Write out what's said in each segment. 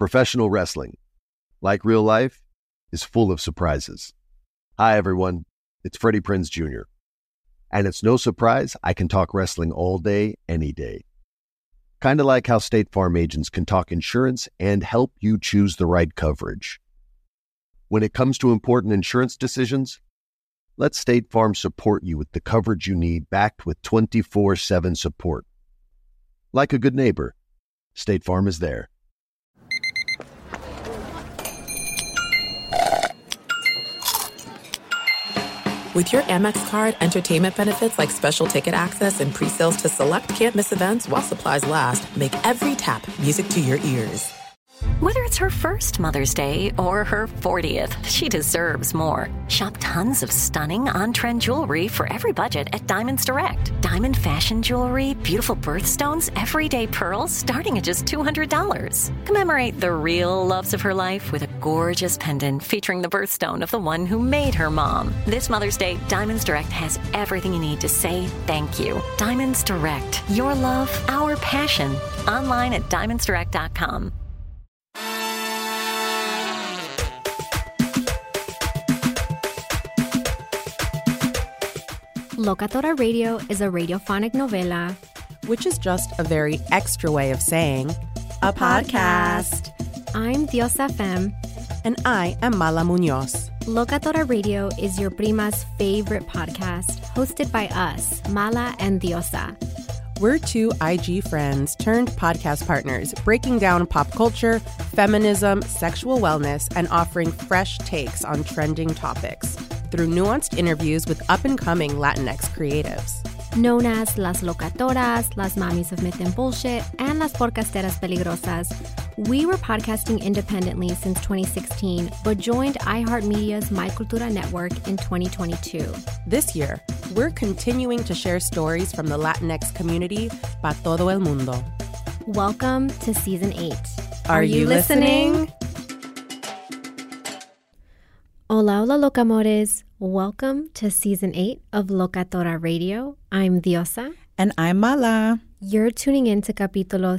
Professional wrestling, like real life, is full of surprises. Hi, everyone. It's Freddie Prinze Jr. And it's no surprise I can talk wrestling all day, any day. Kind of like how State Farm agents can talk insurance and help you choose the right coverage. When it comes to important insurance decisions, let State Farm support you with the coverage you need, backed with 24/7 support. Like a good neighbor, State Farm is there. With your Amex card, entertainment benefits like special ticket access and pre-sales to select can't-miss events while supplies last make every tap music to your ears. Whether it's her first Mother's Day or her 40th, she deserves more. Shop tons of stunning on-trend jewelry for every budget at Diamonds Direct. Diamond fashion jewelry, beautiful birthstones, everyday pearls starting at just $200. Commemorate the real loves of her life with a gorgeous pendant featuring the birthstone of the one who made her mom. This Mother's Day, Diamonds Direct has everything you need to say thank you. Diamonds Direct. Your love, our passion. Online at diamondsdirect.com. Locatora Radio is a radiophonic novela, which is just a very extra way of saying a podcast. I'm Diosa Fem. And I am Mala Munoz. Locatora Radio is your prima's favorite podcast, hosted by us, Mala and Diosa. We're two IG friends turned podcast partners, breaking down pop culture, feminism, sexual wellness, and offering fresh takes on trending topics through nuanced interviews with up-and-coming Latinx creatives. Known as Las Locatoras, Las Mamis of Myth and Bullshit, and Las Podcasteras Peligrosas, we were podcasting independently since 2016, but joined iHeartMedia's My Cultura network in 2022. This year, we're continuing to share stories from the Latinx community pa todo el mundo. Welcome to Season 8. Are you listening? Hola, hola, locamores. Welcome to Season 8 of Locatora Radio. I'm Diosa. And I'm Mala. You're tuning in to Capítulo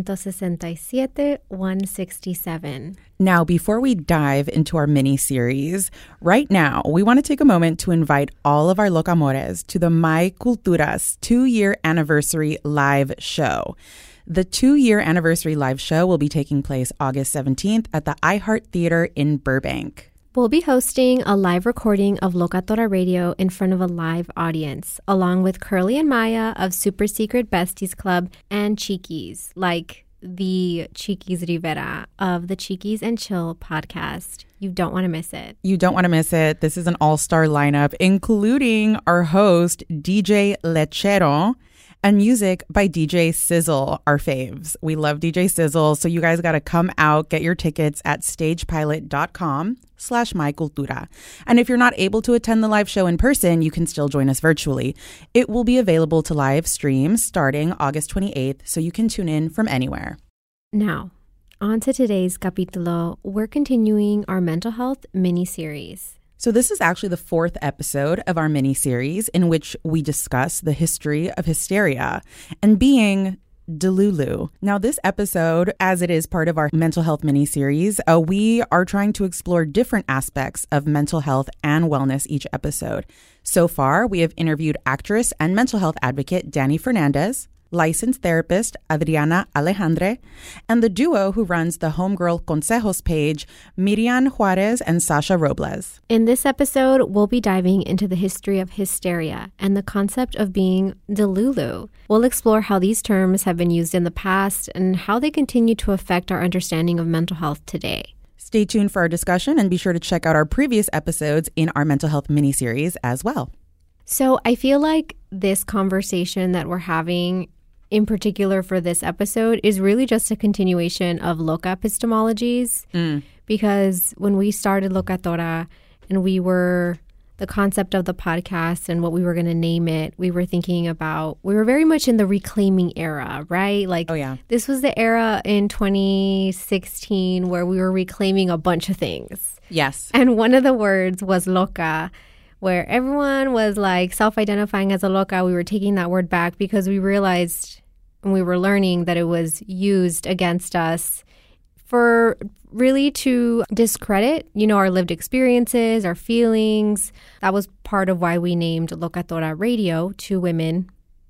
167, 167. Now, before we dive into our mini-series, right now, we want to take a moment to invite all of our locamores to the My Cultura's 2-year anniversary live show. The 2-year anniversary live show will be taking place August 17th at the iHeart Theater in Burbank. We'll be hosting a live recording of Locatora Radio in front of a live audience, along with Curly and Maya of Super Secret Besties Club and Chiquis, like the Chiquis Rivera of the Chiquis and Chill podcast. You don't want to miss it. You don't want to miss it. This is an all-star lineup, including our host, DJ Lechero, and music by DJ Sizzle, our faves. We love DJ Sizzle, so you guys got to come out, get your tickets at stagepilot.com/mycultura. And if you're not able to attend the live show in person, you can still join us virtually. It will be available to live stream starting August 28th, so you can tune in from anywhere. Now, on to today's capítulo. We're continuing our mental health mini-series. So this is actually the 4th episode of our mini-series in which we discuss the history of hysteria and being Delulu. Now, this episode, as it is part of our mental health mini-series, we are trying to explore different aspects of mental health and wellness each episode. So far, we have interviewed actress and mental health advocate Danny Fernandez, licensed therapist Adriana Alejandre, and the duo who runs the Homegirl Consejos page, Miriam Juarez and Sasha Robles. In this episode, we'll be diving into the history of hysteria and the concept of being Delulu. We'll explore how these terms have been used in the past and how they continue to affect our understanding of mental health today. Stay tuned for our discussion and be sure to check out our previous episodes in our mental health mini-series as well. So I feel like this conversation that we're having in particular for this episode is really just a continuation of Loca epistemologies, because when we started Locatora and we were the concept of the podcast and what we were going to name it, we were very much in the reclaiming era, right? Like, oh, yeah. This was the era in 2016 where we were reclaiming a bunch of things. Yes. And one of the words was loca, where everyone was like self-identifying as a loca. We were taking that word back because we realized and we were learning that it was used against us for really to discredit, our lived experiences, our feelings. That was part of why we named Locatora Radio, 2 women,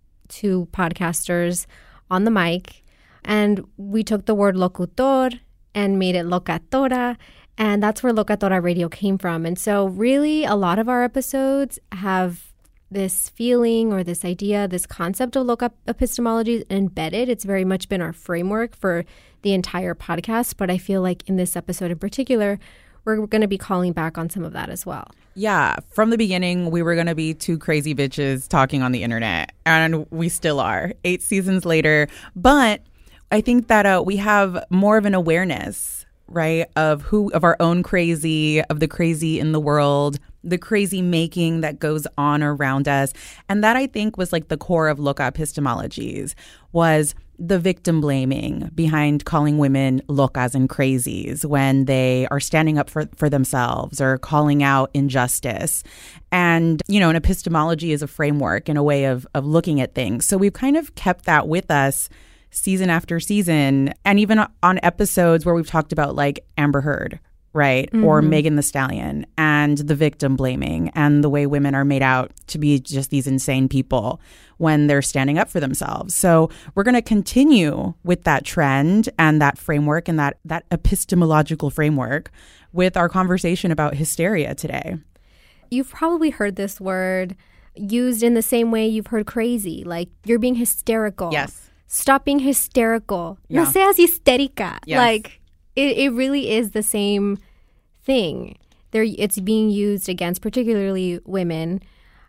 2 podcasters on the mic. And we took the word locutor and made it locatora. And that's where Locatora Radio came from. And so really a lot of our episodes have this feeling or this idea, this concept of loca epistemology embedded. It's very much been our framework for the entire podcast. But I feel like in this episode in particular, we're going to be calling back on some of that as well. Yeah. From the beginning, we were going to be 2 crazy bitches talking on the internet. And we still are 8 seasons later. But I think that we have more of an awareness, right, of our own crazy, of the crazy in the world, the crazy making that goes on around us. And that, I think, was like the core of loca epistemologies, was the victim blaming behind calling women locas and crazies when they are standing up for themselves or calling out injustice. And, an epistemology is a framework and a way of looking at things. So we've kind of kept that with us season after season, and even on episodes where we've talked about like Amber Heard, right? Mm-hmm. Or Megan Thee Stallion, and the victim blaming and the way women are made out to be just these insane people when they're standing up for themselves. So we're going to continue with that trend and that framework and that epistemological framework with our conversation about hysteria today. You've probably heard this word used in the same way you've heard crazy, like you're being hysterical. Yes. Stop being hysterical. Yeah. No seas histérica. Yes. Like, it really is the same thing. It's being used against particularly women,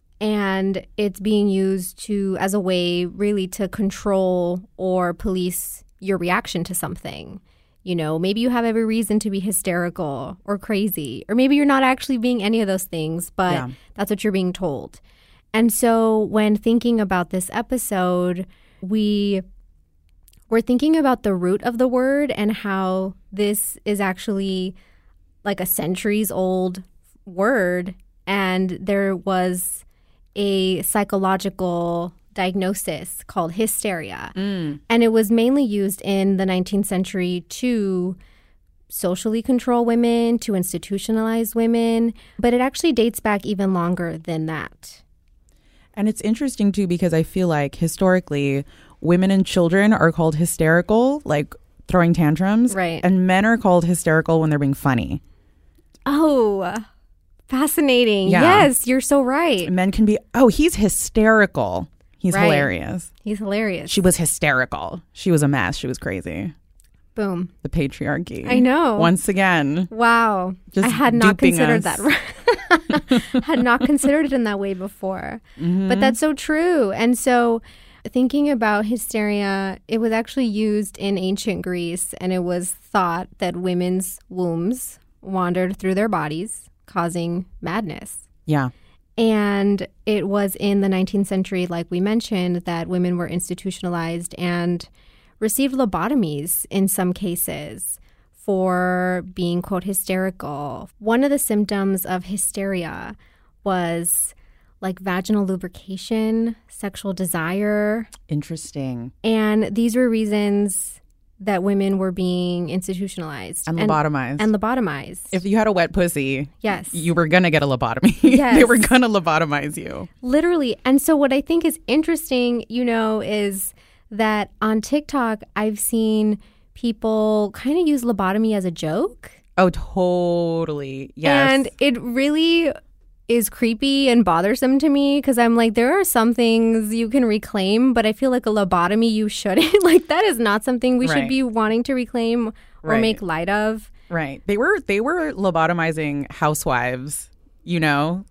and it's being used as a way really to control or police your reaction to something. Maybe you have every reason to be hysterical or crazy, or maybe you're not actually being any of those things, but that's what you're being told. And so when thinking about this episode, we're thinking about the root of the word and how this is actually like a centuries-old word, and there was a psychological diagnosis called hysteria. And it was mainly used in the 19th century to socially control women, to institutionalize women, but it actually dates back even longer than that. And it's interesting, too, because I feel like historically, women and children are called hysterical, like throwing tantrums. Right. And men are called hysterical when they're being funny. Oh, fascinating. Yeah. Yes, you're so right. Men can be, he's hysterical. He's right. hilarious. He's hilarious. She was hysterical. She was a mess. She was crazy. Boom. The patriarchy. I know. Once again. Wow. Just I had not considered us. that. Had not considered it in that way before. Mm-hmm. But that's so true. And so thinking about hysteria, it was actually used in ancient Greece, and it was thought that women's wombs wandered through their bodies, causing madness. Yeah. And it was in the 19th century, like we mentioned, that women were institutionalized and received lobotomies in some cases for being, quote, hysterical. One of the symptoms of hysteria was like vaginal lubrication, sexual desire. Interesting. And these were reasons that women were being institutionalized. And lobotomized. And lobotomized. If you had a wet pussy, yes, you were going to get a lobotomy. Yes. They were going to lobotomize you. Literally. And so what I think is interesting, is that on TikTok, I've seen people kind of use lobotomy as a joke. Oh, totally. Yes. And it really is creepy and bothersome to me because I'm like, there are some things you can reclaim, but I feel like a lobotomy you shouldn't. Like, that is not something we should be wanting to reclaim or make light of. Right. They were lobotomizing housewives, in the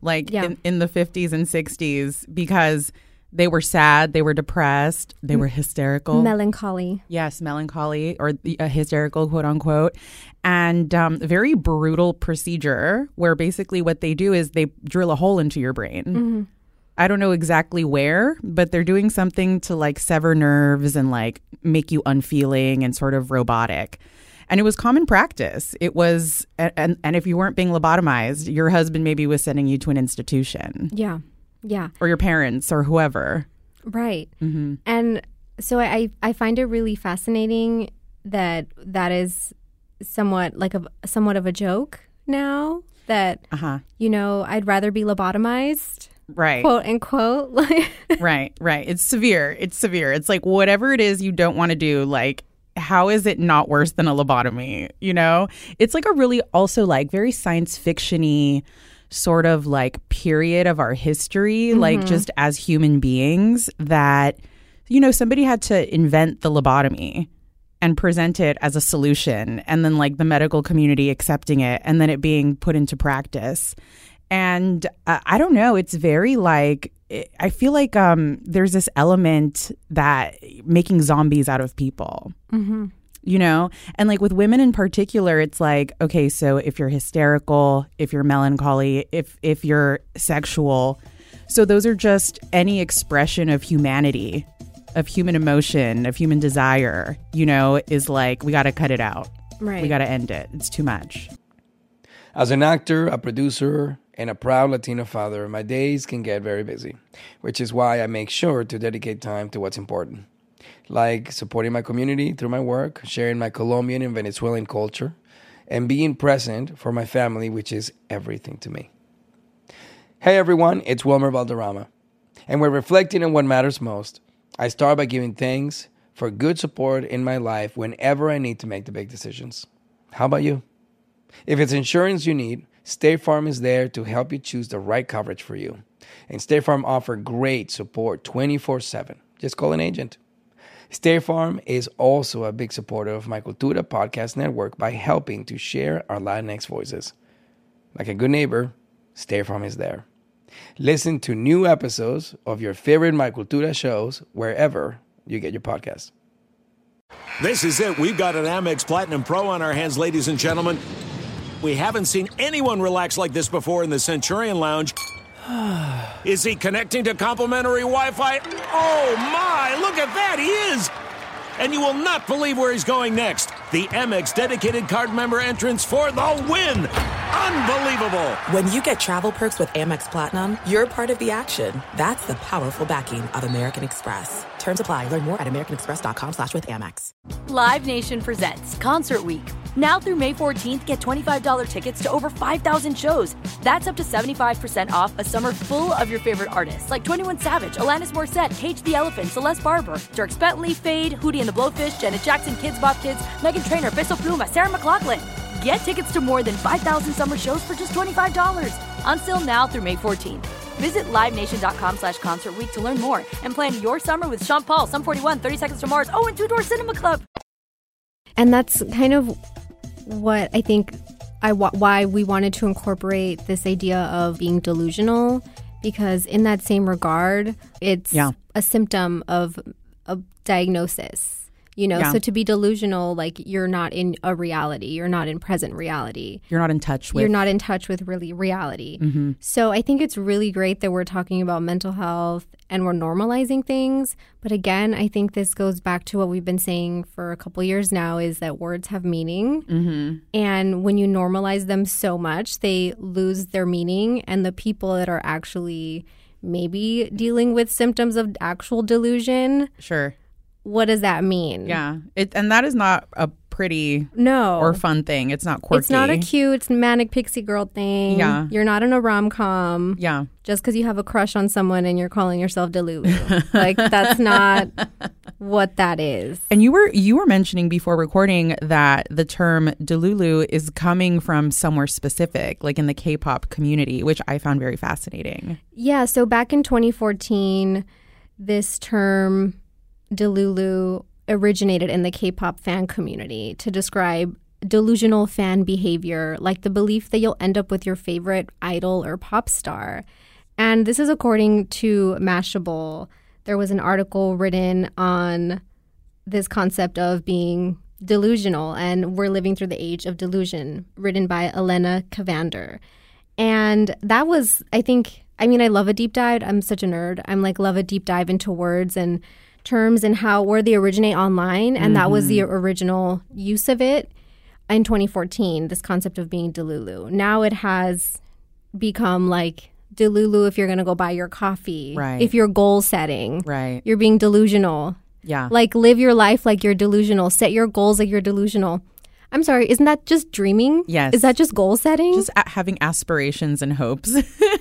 50s and 60s because they were sad, they were depressed, they were hysterical. Melancholy. Yes, melancholy, or hysterical, quote unquote. And a very brutal procedure where basically what they do is they drill a hole into your brain. Mm-hmm. I don't know exactly where, but they're doing something to like sever nerves and like make you unfeeling and sort of robotic. And it was common practice. It was, and if you weren't being lobotomized, your husband maybe was sending you to an institution. Yeah. Yeah. Or your parents or whoever. Right. Mm-hmm. And so I find it really fascinating that is somewhat of a joke now that, I'd rather be lobotomized. Right. Quote unquote. Right. It's severe. It's like whatever it is you don't want to do, like, how is it not worse than a lobotomy? It's like a really also like very science fiction-y sort of like period of our history, like just as human beings that, somebody had to invent the lobotomy and present it as a solution, and then like the medical community accepting it and then it being put into practice. And I don't know, it's very like, I feel like there's this element that making zombies out of people, and like with women in particular, it's like, okay, so if you're hysterical, if you're melancholy, if you're sexual, so those are just any expression of humanity, of human emotion, of human desire, is like, we got to cut it out. Right. We got to end it. It's too much. As an actor, a producer, and a proud Latino father, my days can get very busy, which is why I make sure to dedicate time to what's important, like supporting my community through my work, sharing my Colombian and Venezuelan culture, and being present for my family, which is everything to me. Hey everyone, it's Wilmer Valderrama, and we're reflecting on what matters most. I start by giving thanks for good support in my life whenever I need to make the big decisions. How about you? If it's insurance you need, State Farm is there to help you choose the right coverage for you. And State Farm offers great support 24/7. Just call an agent. State Farm is also a big supporter of My Cultura podcast network by helping to share our Latinx voices. Like a good neighbor, State Farm is there. Listen to new episodes of your favorite My Cultura shows wherever you get your podcasts. This is it. We've got an Amex Platinum Pro on our hands, ladies and gentlemen. We haven't seen anyone relax like this before in the Centurion Lounge. Is he connecting to complimentary Wi-Fi? Oh, my! Look at that! He is! And you will not believe where he's going next. The Amex dedicated card member entrance for the win! Unbelievable! When you get travel perks with Amex Platinum, you're part of the action. That's the powerful backing of American Express. Terms apply. Learn more at americanexpress.com/withAmex. Live Nation presents Concert Week. Now through May 14th, get $25 tickets to over 5,000 shows. That's up to 75% off a summer full of your favorite artists like 21 Savage, Alanis Morissette, Cage the Elephant, Celeste Barber, Dierks Bentley, Fade, Hootie and the Blowfish, Janet Jackson, Kidz Bop Kids, Meghan Trainor, Peso Pluma, Sarah McLachlan. Get tickets to more than 5,000 summer shows for just $25. Until now through May 14th. Visit LiveNation.com/Concert Week to learn more and plan your summer with Sean Paul, Sum 41, 30 Seconds to Mars, and Two Door Cinema Club. And that's kind of what I think why we wanted to incorporate this idea of being delusional, because in that same regard, it's a symptom of a diagnosis. So to be delusional, like you're not in a reality, you're not in present reality. You're not in touch with really reality. Mm-hmm. So I think it's really great that we're talking about mental health and we're normalizing things. But again, I think this goes back to what we've been saying for a couple years now, is that words have meaning. Mm-hmm. And when you normalize them so much, they lose their meaning. And the people that are actually maybe dealing with symptoms of actual delusion. Sure. What does that mean? Yeah. And that is not a pretty or fun thing. It's not quirky. It's not a cute manic pixie girl thing. Yeah. You're not in a rom-com. Yeah. Just because you have a crush on someone and you're calling yourself Delulu. Like, that's not what that is. And you were mentioning before recording that the term Delulu is coming from somewhere specific, like in the K-pop community, which I found very fascinating. Yeah. So back in 2014, this term Delulu originated in the K-pop fan community to describe delusional fan behavior, like the belief that you'll end up with your favorite idol or pop star. And this is according to Mashable. There was an article written on this concept of being delusional, and we're living through the age of delusion, written by Elena Cavander. And that was, I love a deep dive. I'm such a nerd. Love a deep dive into words and terms and where they originate online. And that was the original use of it in 2014, this concept of being Delulu. Now it has become like Delulu if you're going to go buy your coffee. Right. If you're goal setting. Right. You're being delusional. Yeah. Like live your life like you're delusional. Set your goals like you're delusional. I'm sorry, isn't that just dreaming? Yes. Is that just goal setting? Just having aspirations and hopes.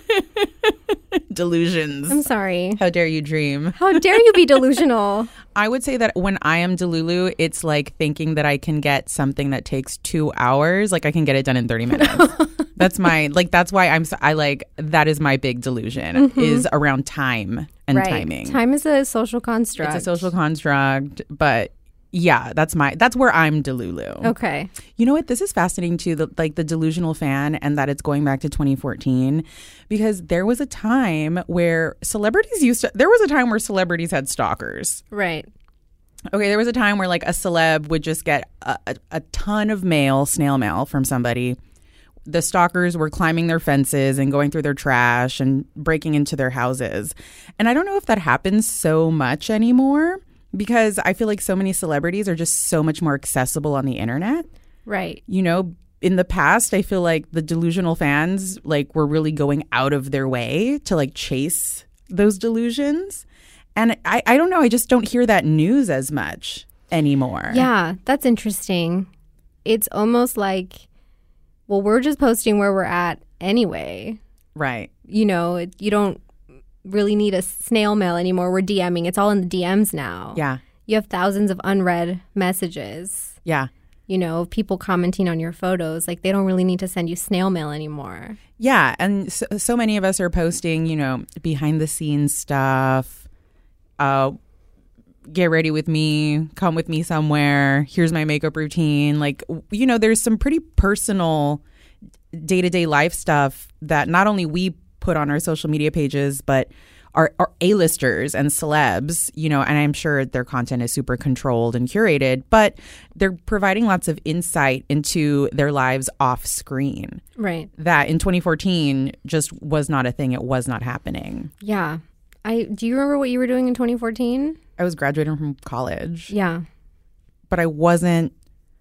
Delusions. I'm sorry. How dare you dream? How dare you be delusional? I would say that when I am Delulu, it's like thinking that I can get something that takes 2 hours, like I can get it done in 30 minutes. That's why that is my big delusion, is around time and timing. Time is a social construct. It's a social construct, but yeah, that's where I'm Delulu. Okay. You know what? This is fascinating too, the delusional fan, and that it's going back to 2014, because there was a time where celebrities had stalkers. Right. Okay, there was a time where like a celeb would just get a ton of snail mail from somebody. The stalkers were climbing their fences and going through their trash and breaking into their houses. And I don't know if that happens so much anymore, because I feel like so many celebrities are just so much more accessible on the internet. Right. You know, in the past, I feel like the delusional fans like were really going out of their way to like chase those delusions. And I don't know, I just don't hear that news as much anymore. Yeah, that's interesting. It's almost like, well, we're just posting where we're at anyway. Right. You know, you don't really need a snail mail anymore. We're DMing. It's all in the DMs now. Yeah. You have thousands of unread messages. Yeah. You know, people commenting on your photos. Like, they don't really need to send you snail mail anymore. Yeah. And so many of us are posting, you know, behind the scenes stuff. Get ready with me. Come with me somewhere. Here's my makeup routine. Like, you know, there's some pretty personal day-to-day life stuff that not only we put on our social media pages, but our A-listers and celebs, you know, and I'm sure their content is super controlled and curated, but they're providing lots of insight into their lives off screen. Right. That in 2014 just was not a thing. It was not happening. Yeah. Do you remember what you were doing in 2014? I was graduating from college. Yeah. But I wasn't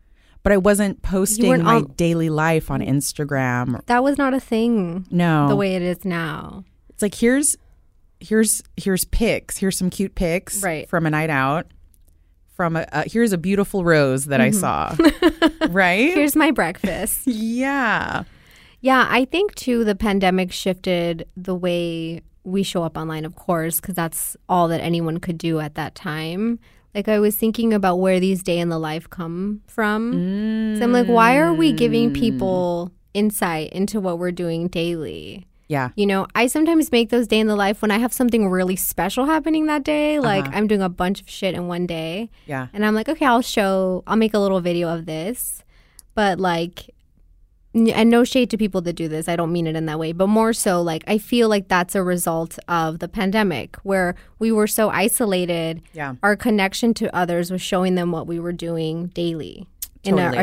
posting my daily life on Instagram. That was not a thing. No. The way it is now. It's like here's pics. Here's some cute pics from a night out. Here's a beautiful rose that I saw. Right? Here's my breakfast. Yeah. Yeah, I think too the pandemic shifted the way we show up online, of course, because that's all that anyone could do at that time. Like, I was thinking about where these day in the life come from. So I'm like, why are we giving people insight into what we're doing daily? Yeah. You know, I sometimes make those day in the life when I have something really special happening that day. Like, I'm doing a bunch of shit in one day. Yeah. And I'm like, okay, I'll make a little video of this. But like, and no shade to people that do this. I don't mean it in that way. But more so, like, I feel like that's a result of the pandemic where we were so isolated. Yeah. Our connection to others was showing them what we were doing daily in our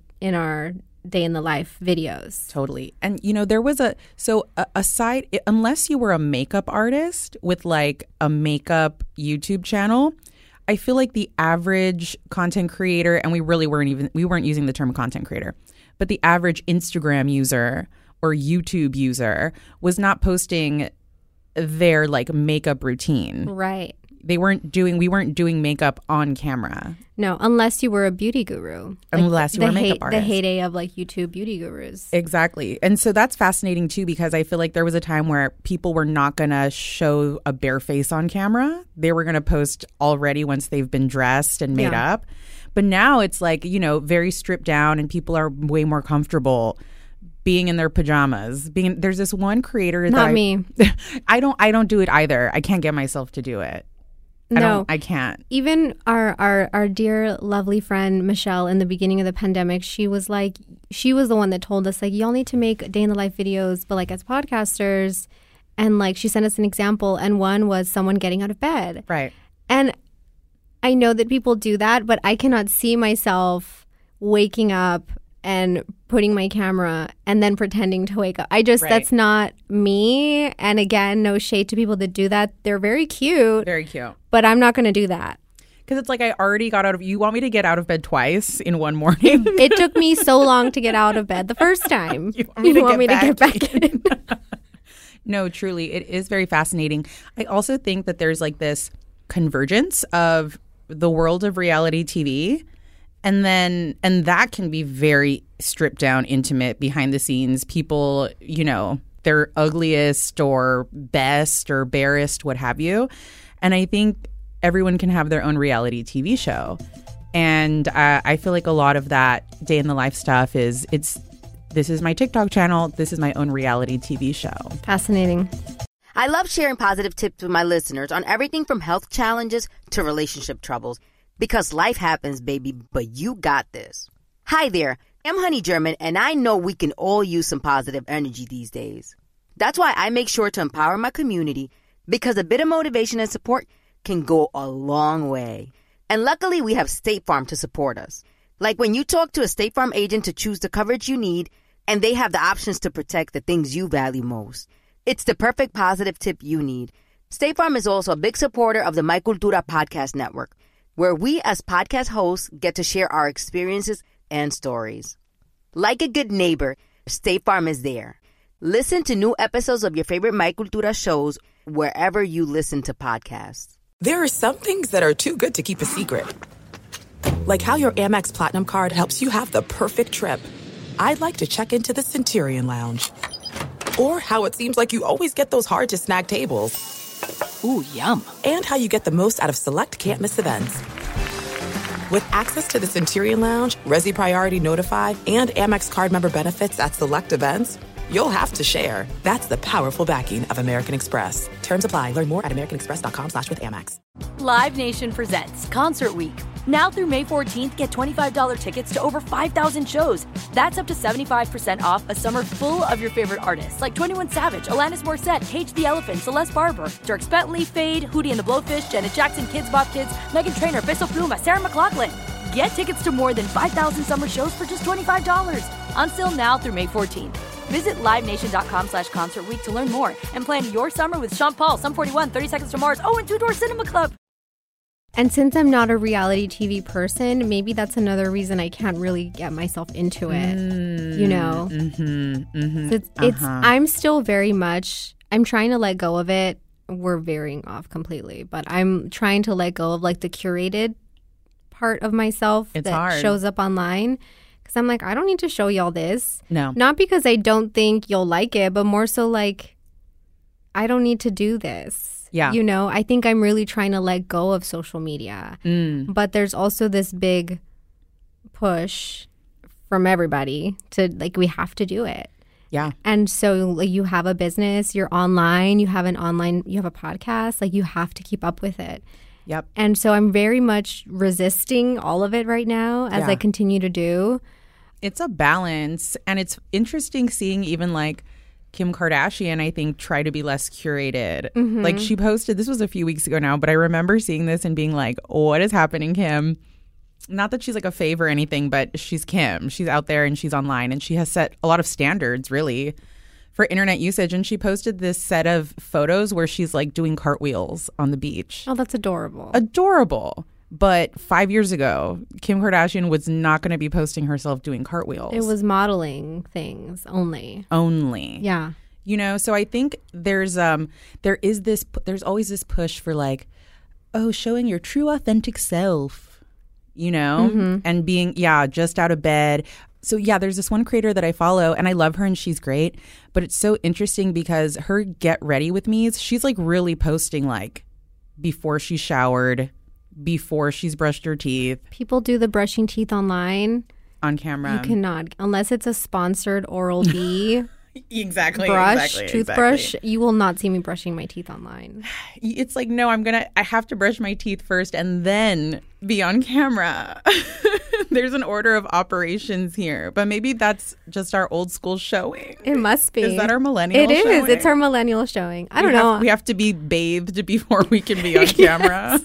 day in the life videos. Totally. And, you know, there was aside, unless you were a makeup artist with like a makeup YouTube channel, I feel like the average content creator, and we weren't using the term content creator, but the average Instagram user or YouTube user was not posting their like makeup routine. Right. We weren't doing makeup on camera. No, unless you were a beauty guru. Unless you were a makeup artist. The heyday of like YouTube beauty gurus. Exactly. And so that's fascinating too, because I feel like there was a time where people were not going to show a bare face on camera. They were going to post already once they've been dressed and made up. But now it's like, you know, very stripped down, and people are way more comfortable being in their pajamas. There's this one creator Not me. I don't do it either. I can't get myself to do it. No, I can't. Even our dear, lovely friend, Michelle, in the beginning of the pandemic, she was the one that told us, like, y'all need to make day in the life videos, but like as podcasters. And like, she sent us an example, and one was someone getting out of bed. Right. And I know that people do that, but I cannot see myself waking up and putting my camera and then pretending to wake up. That's not me. And again, no shade to people that do that. They're very cute. Very cute. But I'm not going to do that. Because it's like, I already got out of, you want me to get out of bed twice in one morning? It took me so long to get out of bed the first time. You want me to get back in? No, truly, it is very fascinating. I also think that there's like this convergence of the world of reality TV And that can be very stripped down, intimate, behind the scenes. People, you know, their ugliest or best or barest, what have you. And I think everyone can have their own reality TV show. And I feel like a lot of that day in the life stuff this is my TikTok channel. This is my own reality TV show. Fascinating. I love sharing positive tips with my listeners on everything from health challenges to relationship troubles. Because life happens, baby, but you got this. Hi there, I'm Honey German, and I know we can all use some positive energy these days. That's why I make sure to empower my community, because a bit of motivation and support can go a long way. And luckily, we have State Farm to support us. Like when you talk to a State Farm agent to choose the coverage you need, and they have the options to protect the things you value most. It's the perfect positive tip you need. State Farm is also a big supporter of the My Cultura podcast network, where we as podcast hosts get to share our experiences and stories. Like a good neighbor, State Farm is there. Listen to new episodes of your favorite My Cultura shows wherever you listen to podcasts. There are some things that are too good to keep a secret. Like how your Amex Platinum card helps you have the perfect trip. I'd like to check into the Centurion Lounge. Or how it seems like you always get those hard-to-snag tables. Ooh, yum. And how you get the most out of select can't-miss events. With access to the Centurion Lounge, Resi Priority Notified, and Amex card member benefits at select events, you'll have to share. That's the powerful backing of American Express. Terms apply. Learn more at americanexpress.com/withAmex. Live Nation presents Concert Week. Now through May 14th, get $25 tickets to over 5,000 shows. That's up to 75% off a summer full of your favorite artists like 21 Savage, Alanis Morissette, Cage the Elephant, Celeste Barber, Dierks Bentley, Fade, Hootie and the Blowfish, Janet Jackson, Kids Bop Kids, Meghan Trainor, Peso Pluma, Sarah McLachlan. Get tickets to more than 5,000 summer shows for just $25. Until now through May 14th. Visit LiveNation.com/Concert Week to learn more and plan your summer with Sean Paul, Sum 41, 30 Seconds to Mars, and Two Door Cinema Club. And since I'm not a reality TV person, maybe that's another reason I can't really get myself into it. You know? So I'm still very much, I'm trying to let go of it. We're veering off completely, but I'm trying to let go of like the curated part of myself that shows up online. Because I'm like, I don't need to show y'all this. No. Not because I don't think you'll like it, but more so like, I don't need to do this. Yeah. You know, I think I'm really trying to let go of social media. But there's also this big push from everybody to like, we have to do it. Yeah. And so like, you have a business, you're online, you have a podcast, like you have to keep up with it. Yep. And so I'm very much resisting all of it right now as I continue to do. It's a balance. And it's interesting seeing even like Kim Kardashian, I think, try to be less curated. Like she posted, this was a few weeks ago now, but I remember seeing this and being like, what is happening, Kim? Not that she's like a fave or anything, but she's Kim. She's out there and she's online and she has set a lot of standards really for internet usage. And she posted this set of photos where she's like doing cartwheels on the beach. Oh, that's adorable. Adorable. But 5 years ago, Kim Kardashian was not going to be posting herself doing cartwheels. It was modeling things only. Yeah. You know, so I think there's always this push for like, oh, showing your true authentic self, you know, and being, just out of bed. So, there's this one creator that I follow and I love her and she's great. But it's so interesting because her get ready with me's, she's like really posting like before she showered, before she's brushed her teeth. People do the brushing teeth online. On camera. You cannot, unless it's a sponsored Oral-B toothbrush, you will not see me brushing my teeth online. It's like, no, I have to brush my teeth first and then be on camera. There's an order of operations here. But maybe that's just our old school showing. It must be. Is that our millennial showing? It is. It's our millennial showing. I don't know. We have to be bathed before we can be on camera.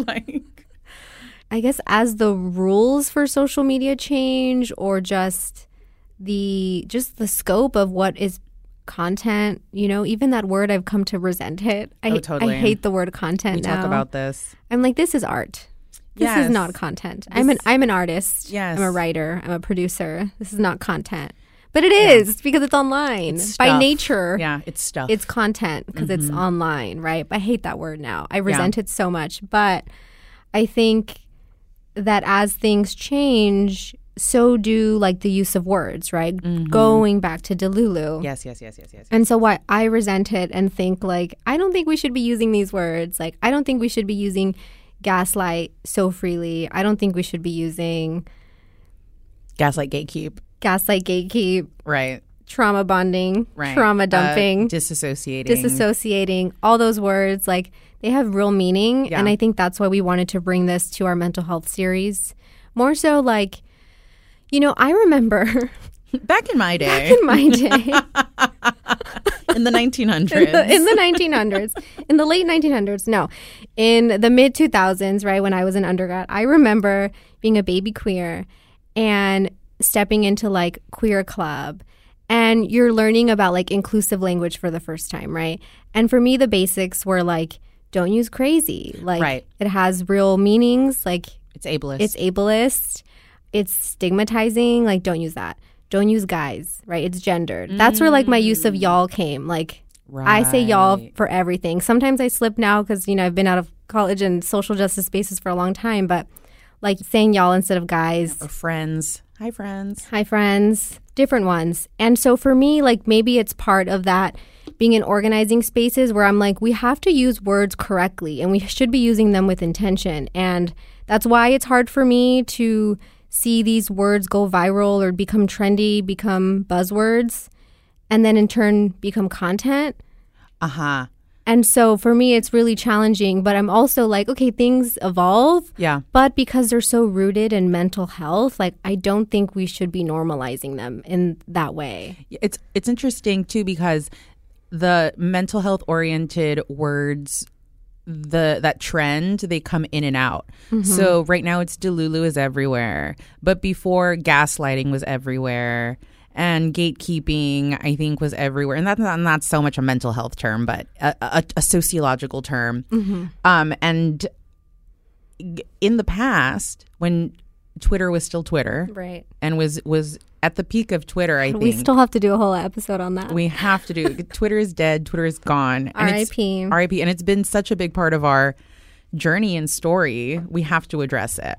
I guess as the rules for social media change or just the scope of what is content, you know, even that word, I've come to resent it. Totally. I hate the word content now. We talk about this. I'm like, this is art. This is not content. I'm an artist. Yes. I'm a writer. I'm a producer. This is not content. But it is because it's online. It's by stuff. nature. Yeah, it's stuff. It's content because it's online, right? But I hate that word now. I resent it so much. But I think that as things change, so do like the use of words, right? Going back to Delulu. Yes. And so what I resent it and think like, I don't think we should be using these words. Like, I don't think we should be using gaslight so freely. I don't think we should be using Gaslight, gatekeep. Right. Trauma bonding, Right. trauma dumping, Disassociating. all those words, like they have real meaning. Yeah. And I think that's why we wanted to bring this to our mental health series. More so like, you know, I remember Back in my day. in my day, In the 1900s. in the 1900s, in the late 1900s, no, in the mid 2000s, right, when I was an undergrad, I remember being a baby queer and stepping into like queer club. And you're learning about like inclusive language for the first time, right? And for me, the basics were like, don't use crazy. Like, Right. It has real meanings. Like, It's ableist. it's ableist. It's stigmatizing. Like, don't use that. Don't use guys, right? It's gendered. That's where like my use of y'all came. Like, I say y'all Right. for everything. Sometimes I slip now because, you know, I've been out of college and social justice spaces for a long time. But like saying y'all instead of guys. Or friends. Hi, friends. Hi, friends. Different ones. And so for me, like maybe it's part of that being in organizing spaces where I'm like, we have to use words correctly and we should be using them with intention. And that's why it's hard for me to see these words go viral or become trendy, become buzzwords, and then in turn become content. Uh-huh. And so for me, it's really challenging. But I'm also like, okay, things evolve. Yeah. But because they're so rooted in mental health, like I don't think we should be normalizing them in that way. It's interesting, too, because the mental health oriented words, that trend, they come in and out. So right now it's Delulu is everywhere. But before, gaslighting was everywhere. And gatekeeping, I think, was everywhere. And that's not so much a mental health term, but a sociological term. And in the past, when Twitter was still Twitter, Right. and was at the peak of Twitter, I think. We still have to do a whole episode on that. We have to do. Twitter is dead. Twitter is gone. And R.I.P. R.I.P. And it's been such a big part of our journey and story. We have to address it.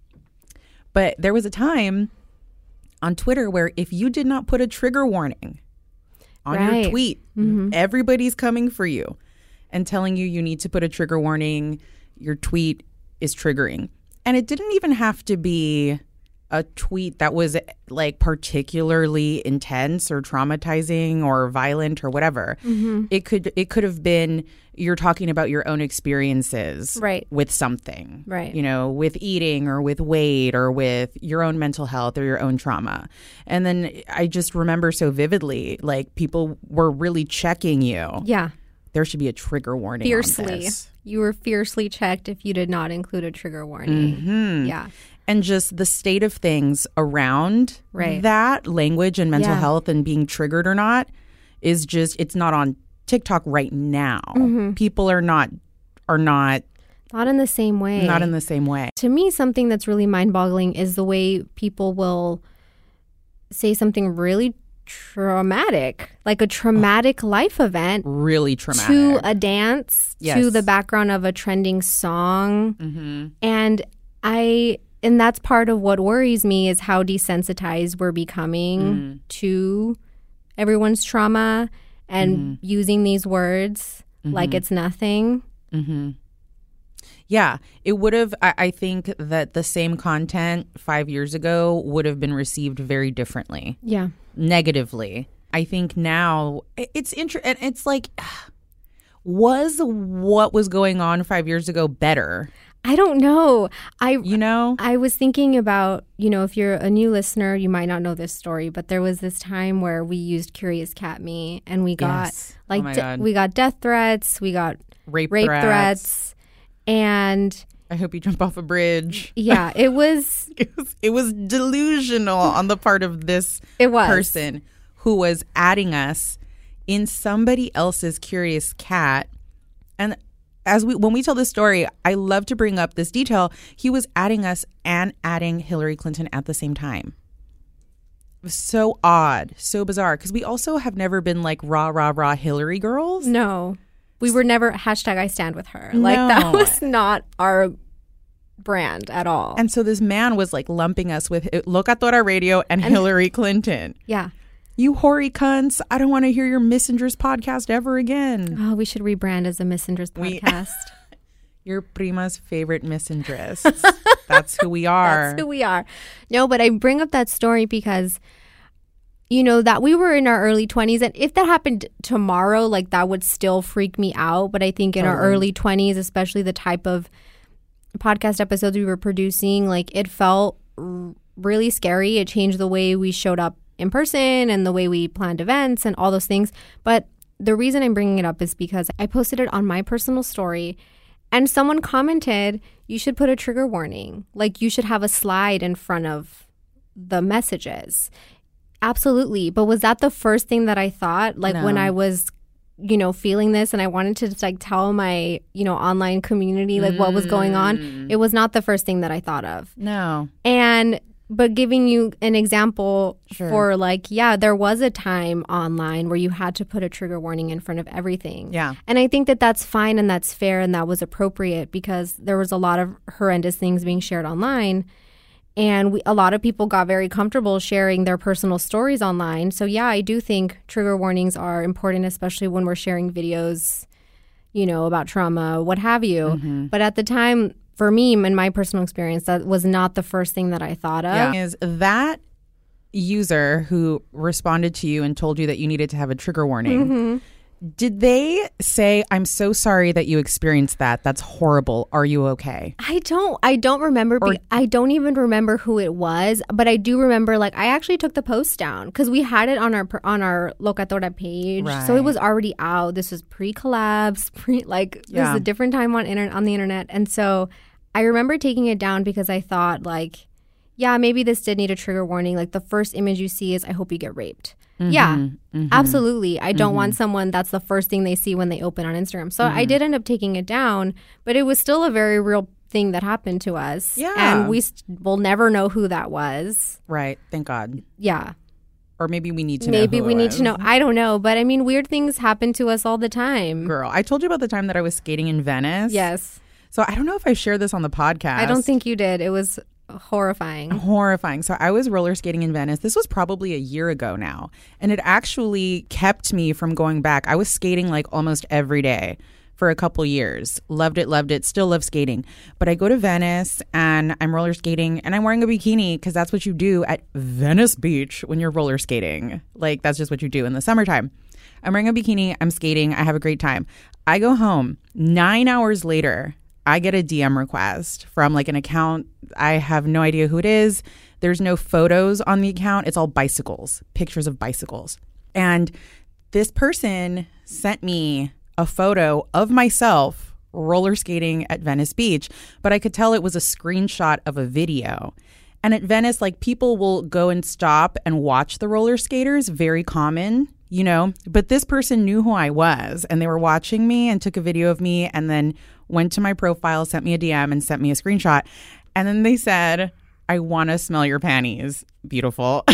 But there was a time on Twitter where if you did not put a trigger warning on Right. your tweet, everybody's coming for you and telling you need to put a trigger warning. Your tweet is triggering. And it didn't even have to be a tweet that was like particularly intense or traumatizing or violent or whatever. It could have been you're talking about your own experiences Right. with something, Right. you know, with eating or with weight or with your own mental health or your own trauma. And then I just remember so vividly, like people were really checking you. Yeah. There should be a trigger warning on Fiercely. this. You were fiercely checked if you did not include a trigger warning. Yeah. And just the state of things around Right. that language and mental Yeah. health and being triggered or not is just, it's not on TikTok right now. People are not Not in the same way. not in the same way. To me, something that's really mind-boggling is the way people will say something really traumatic, like a traumatic life event, Really traumatic. to a dance, to Yes. the background of a trending song. And that's part of what worries me is how desensitized we're becoming to everyone's trauma and using these words like it's nothing. Yeah, it would have. I think that the same content 5 years ago would have been received very differently, Yeah. negatively. I think now it's interesting. It's like, was what was going on 5 years ago better? I don't know. You know? I was thinking about, you know, if you're a new listener, you might not know this story, but there was this time where we used Curious Cat Me and we got Yes. Oh my God. we got death threats, we got Rape threats, and I hope you jump off a bridge. yeah, it was It was delusional on the part of this It was. person who was adding us in somebody else's Curious Cat. And when we tell this story, I love to bring up this detail. He was adding us and adding Hillary Clinton at the same time. It was so odd, so bizarre, because we also have never been like rah, rah, rah Hillary girls. no. We were never #I stand with her. Like that No. was not our brand at all. And so this man was like lumping us with Locatora Radio and Hillary Clinton. Yeah. You hoary cunts. I don't want to hear your Missingers podcast ever again. Oh, we should rebrand as a Missingers podcast. Your prima's favorite misandress. That's who we are. That's who we are. No, but I bring up that story because, you know, that we were in our early 20s. And if that happened tomorrow, like that would still freak me out. But I think in our early 20s, especially the type of podcast episodes we were producing, like it felt really scary. It changed the way we showed up in person and the way we planned events and all those things. But the reason I'm bringing it up is because I posted it on my personal story. And someone commented, you should put a trigger warning. Like, you should have a slide in front of the messages. Absolutely. But was that the first thing that I thought? Like, when I was, you know, feeling this and I wanted to, like, tell my, you know, online community, like, what was going on. It was not the first thing that I thought of. No. But giving you an example for like, yeah, there was a time online where you had to put a trigger warning in front of everything. Yeah. And I think that that's fine and that's fair and that was appropriate because there was a lot of horrendous things being shared online. And a lot of people got very comfortable sharing their personal stories online. So, yeah, I do think trigger warnings are important, especially when we're sharing videos, you know, about trauma, what have you. Mm-hmm. But at the time, for me, in my personal experience, that was not the first thing that I thought of. Yeah. Is that user who responded to you and told you that you needed to have a trigger warning, did they say, I'm so sorry that you experienced that? That's horrible. Are you okay? I don't remember. I don't even remember who it was, but I do remember, like, I actually took the post down because we had it on our Locatora page. Right. So it was already out. This was pre-collabs, this is a different time on the internet. And so I remember taking it down because I thought, like, yeah, maybe this did need a trigger warning. Like, the first image you see is, I hope you get raped. Yeah, absolutely. I don't want someone that's the first thing they see when they open on Instagram. So I did end up taking it down, but it was still a very real thing that happened to us. Yeah. And we will never know who that was. Right. Thank God. Yeah. Or maybe we need to know. Maybe we need to know. I don't know. But I mean, weird things happen to us all the time. Girl, I told you about the time that I was skating in Venice. Yes. So I don't know if I shared this on the podcast. I don't think you did. It was horrifying. So I was roller skating in Venice. This was probably a year ago now. And it actually kept me from going back. I was skating like almost every day for a couple years. Loved it. Still love skating. But I go to Venice and I'm roller skating and I'm wearing a bikini because that's what you do at Venice Beach when you're roller skating. Like, that's just what you do in the summertime. I'm wearing a bikini. I'm skating. I have a great time. I go home. 9 hours later, I get a DM request from like an account. I have no idea who it is. There's no photos on the account. It's all bicycles, pictures of bicycles. And this person sent me a photo of myself roller skating at Venice Beach, but I could tell it was a screenshot of a video. And at Venice, like, people will go and stop and watch the roller skaters, very common, you know. But this person knew who I was and they were watching me and took a video of me and then went to my profile, sent me a DM and sent me a screenshot. And then they said, I want to smell your panties. Beautiful.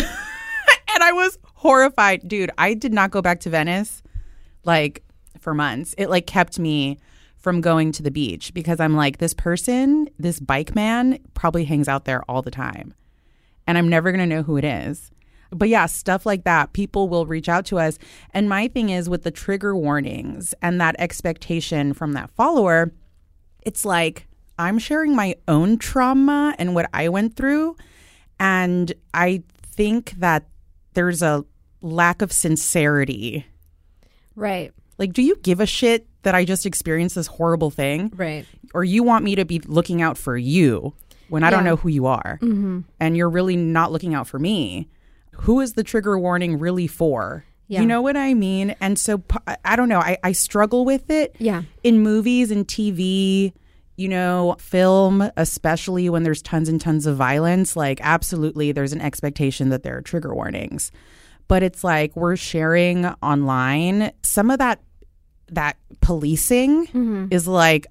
And I was horrified. Dude, I did not go back to Venice like for months. It like kept me from going to the beach because I'm like, this person, this bike man probably hangs out there all the time. And I'm never going to know who it is. But yeah, stuff like that, people will reach out to us. And my thing is with the trigger warnings and that expectation from that follower, it's like I'm sharing my own trauma and what I went through. And I think that there's a lack of sincerity. Right. Like, do you give a shit that I just experienced this horrible thing? Right. Or you want me to be looking out for you when I don't know who you are? Mm-hmm. And you're really not looking out for me. Who is the trigger warning really for? Yeah. You know what I mean? And so, I don't know. I struggle with it. Yeah. In movies and TV, you know, film, especially when there's tons and tons of violence, like, absolutely, there's an expectation that there are trigger warnings. But it's like we're sharing online. Some of that policing is like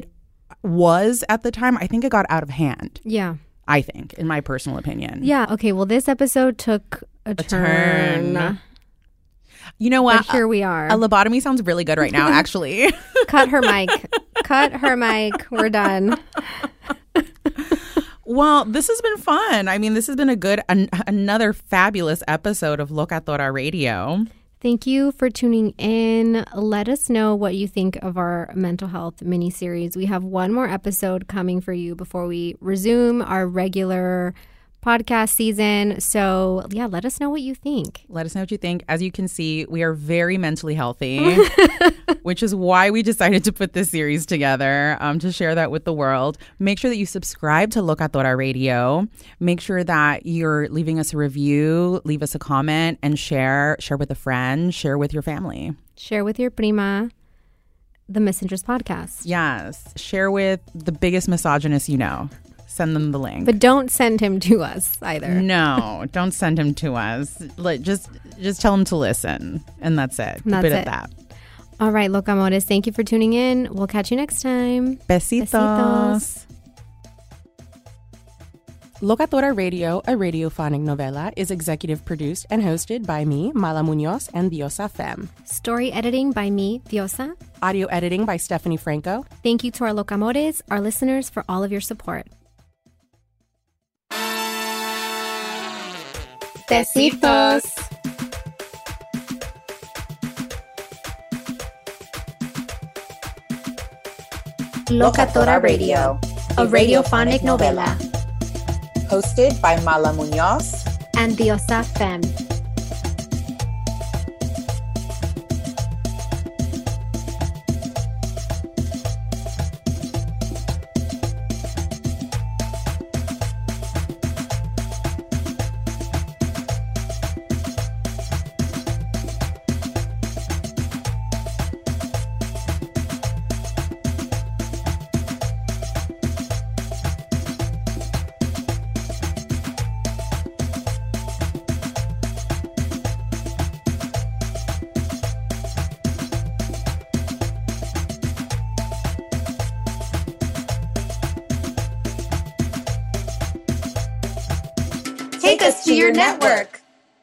was at the time, I think it got out of hand. Yeah. I think, in my personal opinion. Yeah. Okay. Well, this episode took a turn. You know what? But here we are. A lobotomy sounds really good right now, actually. Cut her mic. Cut her mic. We're done. Well, this has been fun. I mean, this has been another fabulous episode of Locatora Radio. Thank you for tuning in. Let us know what you think of our mental health miniseries. We have one more episode coming for you before we resume our regular podcast season. So, yeah, let us know what you think. Let us know what you think. As you can see, we are very mentally healthy, which is why we decided to put this series together, to share that with the world. Make sure that you subscribe to Locatora Radio. Make sure that you're leaving us a review, leave us a comment, and share with a friend, share with your family. Share with your prima, the Missinterest Podcast. Yes. Share with the biggest misogynist you know. Send them the link. But don't send him to us either. No, don't send him to us. Just tell him to listen. And that's it. Keep it at that. All right, Locamores, thank you for tuning in. We'll catch you next time. Besitos. Locatora Radio, a radiophonic novela, is executive produced and hosted by me, Mala Munoz, and Diosa Fem. Story editing by me, Diosa. Audio editing by Stephanie Franco. Thank you to our Locamores, our listeners, for all of your support. Besitos. Locatora Radio, a radiophonic novela. Hosted by Mala Munoz and Diosa Fem. Take us to your network.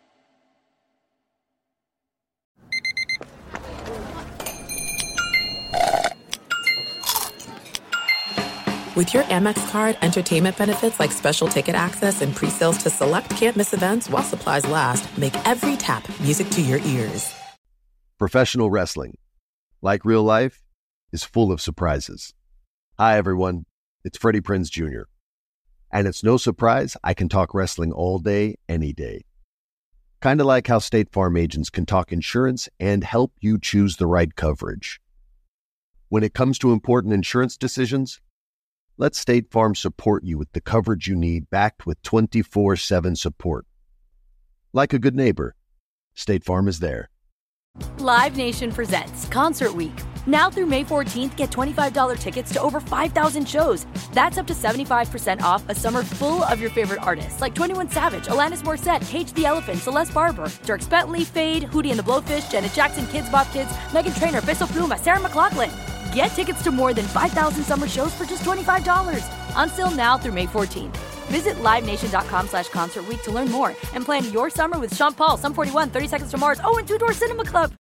With your Amex card, entertainment benefits like special ticket access and pre-sales to select can't-miss events while supplies last make every tap music to your ears. Professional wrestling, like real life, is full of surprises. Hi, everyone. It's Freddie Prinze Jr. And it's no surprise I can talk wrestling all day, any day. Kind of like how State Farm agents can talk insurance and help you choose the right coverage. When it comes to important insurance decisions, let State Farm support you with the coverage you need, backed with 24/7 support. Like a good neighbor, State Farm is there. Live Nation presents Concert Week. Now through May 14th, get $25 tickets to over 5,000 shows. That's up to 75% off a summer full of your favorite artists like 21 Savage, Alanis Morissette, Cage the Elephant, Celeste Barber, Dierks Bentley, Fade, Hootie and the Blowfish, Janet Jackson, Kidz Bop Kids, Meghan Trainor, Peso Pluma, Sarah McLachlan. Get tickets to more than 5,000 summer shows for just $25. Until now through May 14th. Visit LiveNation.com/Concert Week to learn more and plan your summer with Sean Paul, Sum 41, 30 Seconds to Mars, and Two Door Cinema Club.